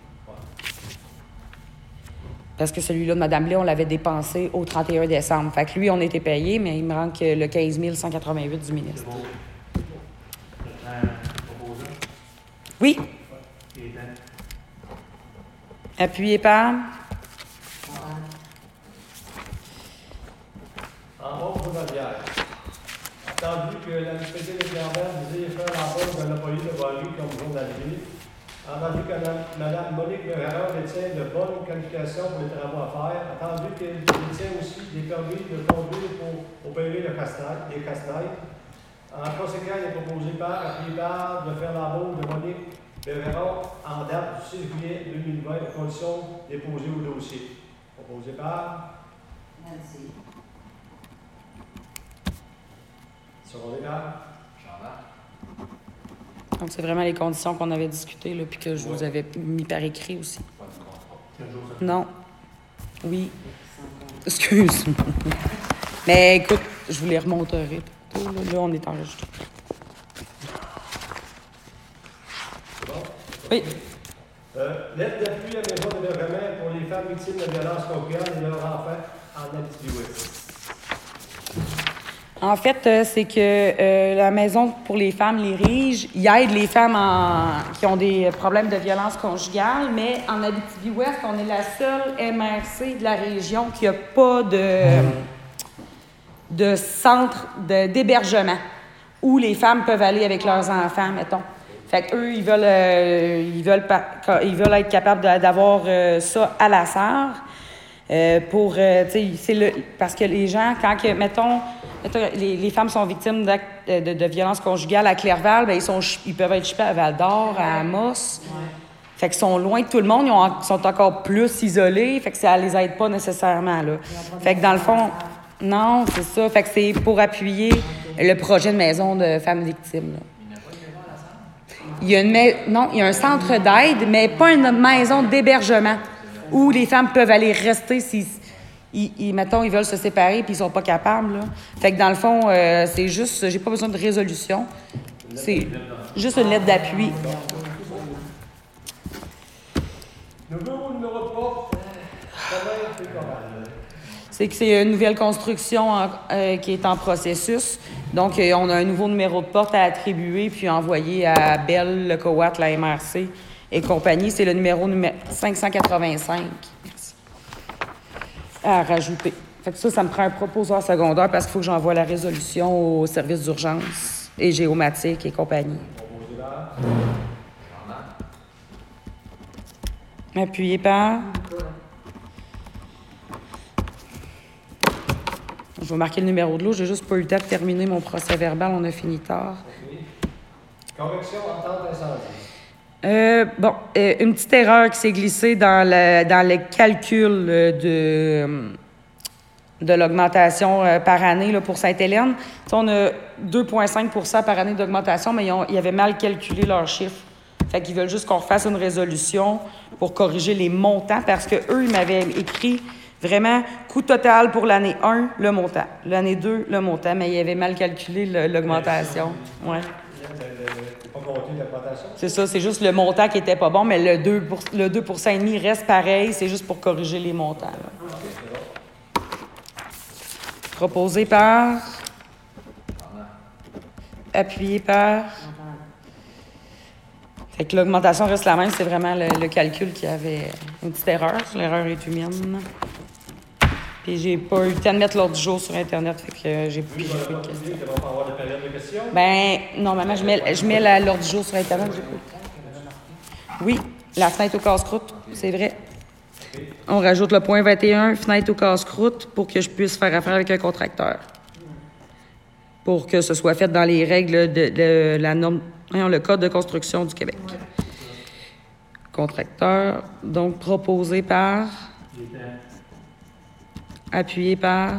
Parce que celui-là de Mme Blais, on l'avait dépensé au 31 décembre. Fait que lui, on était payé, mais il me manque le 15 188 du ministre. Oui. Appuyé par... En haut de Bavière. Attendu que la municipalité de Clerval désire faire l'embauche d'un employé de voirie comme journalier, entendu que Mme Monique Bergeron détient de bonnes qualifications pour les travaux à faire, attendu qu'elle détient aussi des permis de conduire pour opérer des casse-têtes. En conséquence, il est proposé par, appuyé par, de faire l'embauche de Monique Bergeron en date du 6 juillet 2020 aux conditions déposées au dossier. Proposé par... Merci. Secondé par... Jean-Marc. Donc, c'est vraiment les conditions qu'on avait discutées, là, puis que je vous avais mis par écrit aussi. Pas du contrat. Quel jour ça? Non. Oui. Excuse. Mais écoute, je vous les remonterai tantôt. Là, on est enregistré. Oui. Lettre d'appui à maison d'hébergement pour les femmes victimes de violences conjugales et leurs enfants en Abitibi-Ouest. En fait, c'est que la Maison pour les femmes, les RIGE, ils aident les femmes qui ont des problèmes de violence conjugale, mais en Abitibi-Ouest, on est la seule MRC de la région qui n'a pas de centre d'hébergement où les femmes peuvent aller avec leurs enfants, mettons. Fait qu'eux, ils veulent être capables d'avoir ça à la SAR. Parce que les gens, mettons, les femmes sont victimes d'actes de violence conjugale à Clerval, bien, ils peuvent être chippés à Val-d'Or, à Amos. Ouais. Fait qu'ils sont loin de tout le monde, ils sont encore plus isolés, fait que ça les aide pas nécessairement, là. Fait que dans le fond, non, c'est ça. Fait que c'est pour appuyer le projet de maison de femmes victimes, là. Il y a un centre d'aide, mais pas une maison d'hébergement où les femmes peuvent aller rester si mettons, ils veulent se séparer puis ils sont pas capables, là. Fait que dans le fond, c'est juste, j'ai pas besoin de résolution. C'est juste une lettre d'appui. Nouveau numéro de porte. C'est que c'est une nouvelle construction qui est en processus. Donc, on a un nouveau numéro de porte à attribuer puis envoyer à Bell, le COAT, la MRC et compagnie. C'est le numéro 585. Merci. À rajouter. Fait que ça me prend un proposeur secondaire parce qu'il faut que j'envoie la résolution au service d'urgence et géomatique et compagnie. Appuyé par... Je vais marquer le numéro de l'eau. J'ai juste pas eu le temps de terminer mon procès verbal. On a fini tard. Correction entente incendie. Une petite erreur qui s'est glissée dans le calcul de l'augmentation par année là, pour Sainte-Hélène. T'sais, on a 2,5 % par année d'augmentation, mais ils avaient mal calculé leurs chiffres. Fait qu'ils veulent juste qu'on refasse une résolution pour corriger les montants parce qu'eux, ils m'avaient écrit vraiment coût total pour l'année 1, le montant. L'année 2, le montant, mais ils avaient mal calculé l'augmentation. Ouais. C'est ça, c'est juste le montant qui était pas bon, mais le 2% et demi reste pareil, c'est juste pour corriger les montants. Là. Proposé par... Appuyé par... Fait que l'augmentation reste la même, c'est vraiment le calcul qui avait une petite erreur. L'erreur est humaine. Puis j'ai pas eu le temps de mettre l'ordre du jour sur Internet, fait que j'ai plus de questions. Ben, normalement, je mets l'ordre du jour sur Internet. Oui, la fenêtre au casse-croûte, c'est vrai. On rajoute le point 21, fenêtre au casse-croûte, pour que je puisse faire affaire avec un contracteur. Pour que ce soit fait dans les règles de la norme, le Code de construction du Québec. Contracteur, donc proposé par... Appuyé par...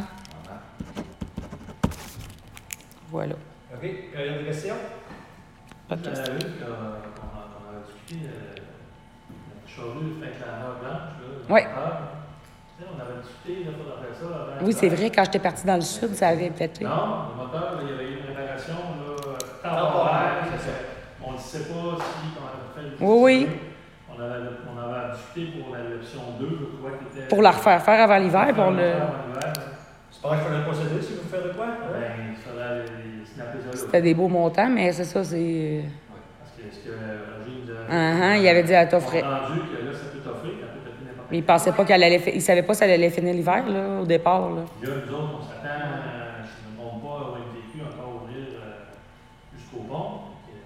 Voilà. OK. Il y a des questions? Pas de questions. On avait discuté la charrue avec la robe blanche. Oui. On avait discuté, il faudrait faire ça. Oui, c'est vrai, quand j'étais partie dans le sud, ça avait pété. Non, le moteur, il y avait eu une réparation temporaire. On ne sait pas si on avait fait le Oui. On avait discuté pour l'option 2, je crois, qui était... Pour la refaire faire avant l'hiver, pour le... C'est pas vrai qu'il fallait procéder si vous faites de quoi? Ben, il fallait snapper ça là. C'était des beaux montants, mais c'est ça, c'est... Parce que ce que Roger nous a... Il avait dit à t'offrir. On a entendu que là, ça peut t'offrir, ça peut t'offrir n'importe quoi. Mais il pensait pas qu'elle allait... Il savait pas si elle allait finir l'hiver, là, au départ, là. Là, nous autres, on s'attend, je ne me trompe pas, au MDQ encore ouvrir jusqu'au pont.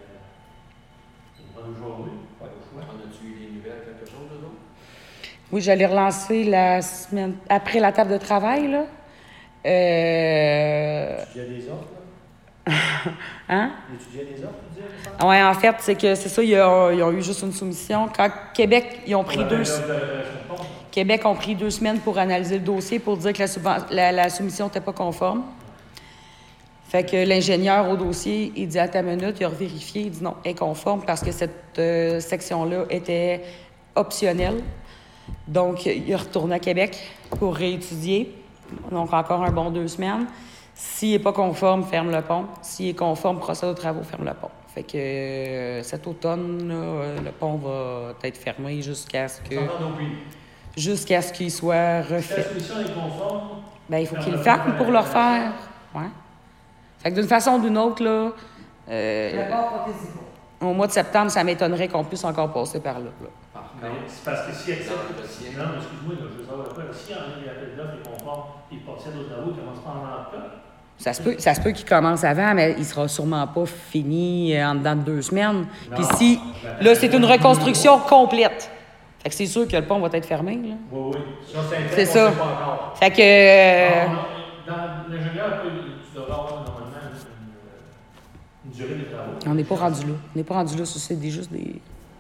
On va nous jouer. On a-tu eu des nouvelles, quelque chose de d'autre? Oui, j'allais relancer la semaine... Après la table de travail, là. Il y a des offres, là? Hein? Il y a des offres, tu disais? Oui, en fait, c'est que c'est ça, ils ont eu juste une soumission. Quand Québec, ils ont pris Québec ont pris 2 semaines pour analyser le dossier pour dire que la soumission n'était pas conforme. Fait que l'ingénieur au dossier, il dit à ta minute, il a revérifié, il dit non, elle est conforme parce que cette section-là était optionnelle. Donc, il est retourné à Québec pour réétudier. Donc, encore un bon 2 semaines. S'il n'est pas conforme, ferme le pont. S'il est conforme, procède aux travaux, ferme le pont. Fait que cet automne, là, le pont va être fermé jusqu'à ce qu'il soit refait. Si la solution est conforme, Ben, il faut qu'il le ferme pour le refaire. Ouais. Fait que d'une façon ou d'une autre, là, Le pont protégé pas. au mois de septembre, ça m'étonnerait qu'on puisse encore passer par là. Par mais contre, c'est parce que si accepte. dans le dossier. Non, mais excuse-moi, là, je veux savoir après. Si l'appel d'offres est conforme, il procède aux travaux, il commence pas en emploi. Ça se peut qu'il commence avant, mais il sera sûrement pas fini en dedans de 2 semaines. Puis si, là, c'est une reconstruction complète. Fait que c'est sûr que le pont va être fermé, là. Oui. Ça, c'est un C'est fait, ça. on sait pas encore. Fait que... Dans l'ingénieur, tu devrais avoir normalement une durée de travaux. on n'est pas rendu là. On n'est pas rendu là, ça, c'est juste des...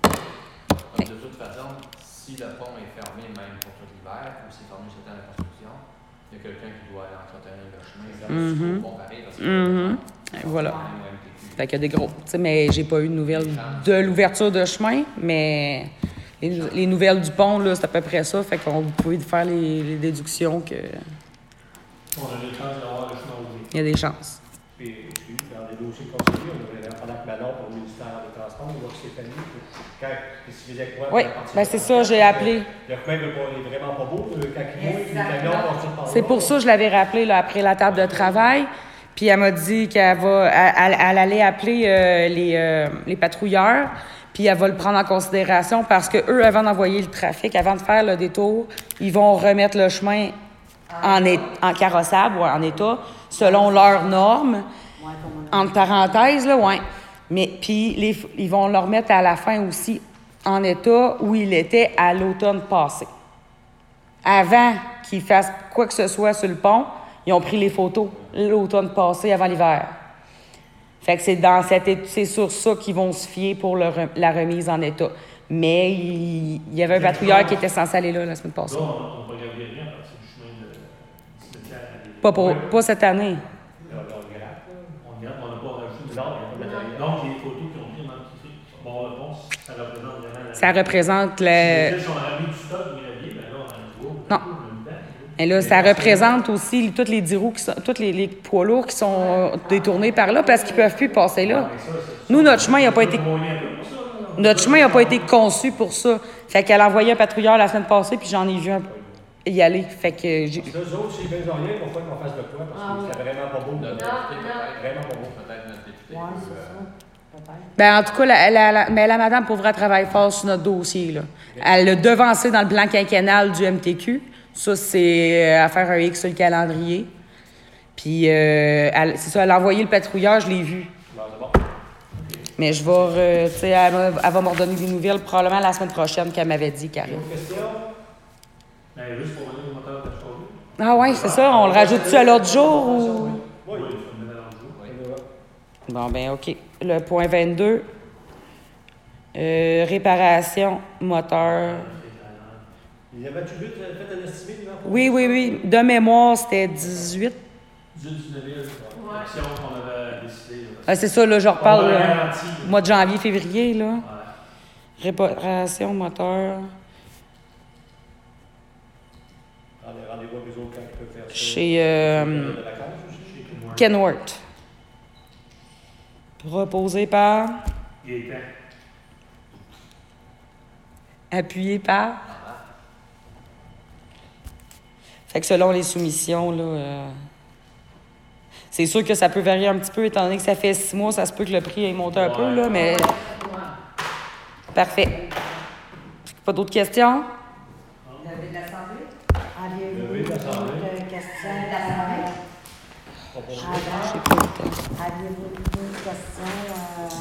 De toute façon, si le pont est fermé même pour tout l'hiver, ou c'est fermé jusqu'à la construction, il y a quelqu'un qui doit aller entretenir le chemin. C'est bon pareil parce que Et voilà. Fait qu'il y a des gros. Tu sais, mais j'ai pas eu de nouvelles de l'ouverture de chemin, mais les nouvelles du pont, là, c'est à peu près ça. Fait qu'on vous pouvez faire les déductions que On a des chances d'avoir le chemin ouvert. il y a des chances. Puis, dans les dossiers conseillers, on devrait, pendant que Manon, pour le ministère des Transports, on voit que Stéphanie, quand il suffisait quoi? Oui, ben c'est ça, j'ai appelé. Le chemin est vraiment pas beau, quand il mouille, puis les camions passent par là. C'est pour ça que je l'avais rappelé là, après la table de travail. Puis elle m'a dit qu'elle allait appeler les patrouilleurs, puis elle va le prendre en considération parce que eux, avant d'envoyer le trafic, avant de faire le détour, ils vont remettre le chemin en carrossable ou en état, selon leurs normes. Entre parenthèses, là, ouais. Mais puis ils vont le remettre à la fin aussi en état où il était à l'automne passé. Avant qu'ils fassent quoi que ce soit sur le pont, ils ont pris les photos l'automne passé avant l'hiver. Fait que c'est sur ça qu'ils vont se fier pour la remise en état. Mais il y avait un patrouilleur qui était censé aller là la semaine passée. Là, on va regarder rien parce que c'est le chemin de cimetière. Pas cette année. On n'a pas rajouté. Donc, les photos qui ont pris, même qui bon, le pont, ça représente vraiment la. Ça représente le... Si on a mis du stock, gravier, ben là, on a un gros. Non. Et là, ça représente aussi tous les 10 roues, tous les poids lourds qui sont détournés par là parce qu'ils ne peuvent plus passer là. Nous, notre chemin n'a pas été conçu pour ça. Fait qu'elle a envoyé un patrouilleur la semaine passée, puis j'en ai vu un y aller. Fait que Eux autres, s'ils veulent rien, pourquoi qu'on fasse de quoi? Parce que c'est vraiment pas beau. Notre député, peut-être. Vraiment pas beau. Peut-être notre député. Oui, c'est ça. Peut-être. ben, en tout cas, mais la madame pour vrai travaille fort sur notre dossier. Là. Elle l'a devancé dans le plan quinquennal du MTQ. Ça, c'est à faire un X sur le calendrier. Puis, c'est ça, elle a envoyé le patrouilleur, je l'ai vu. Non, c'est bon. Mais je vais, tu sais, elle va me redonner des nouvelles probablement la semaine prochaine qu'elle m'avait dit, Karine. Autre question? Ben, juste pour venir au moteur de chauffe. Ah ouais, c'est ça, on le rajoute-tu à l'autre jour ou... Oui. Il faut le mettre dans le jour. Bon, ben OK. Le point 22, réparation moteur. Il y avait-tu vu, fait un estimé, là? Oui. De mémoire, c'était 18. 19 000, l'action qu'on avait décidée. Ah, c'est ça, là, je reparle On a là, garanti. mois de janvier, février, là. Ouais. Réparation moteur Rendez-vous avec les autres quand ils peuvent faire ça. chez De vacances aussi? Kenworth. Proposé par, Gaétan. appuyé par. Fait que selon les soumissions, là, c'est sûr que ça peut varier un petit peu, étant donné que ça fait 6 mois, ça se peut que le prix ait monté un peu, là, mais... Parfait. Pas d'autres questions? Levé de l'Assemblée? Levé de l'Assemblée. Avez-vous des questions de l'Assemblée? Je sais pas le temps. Avez-vous des questions?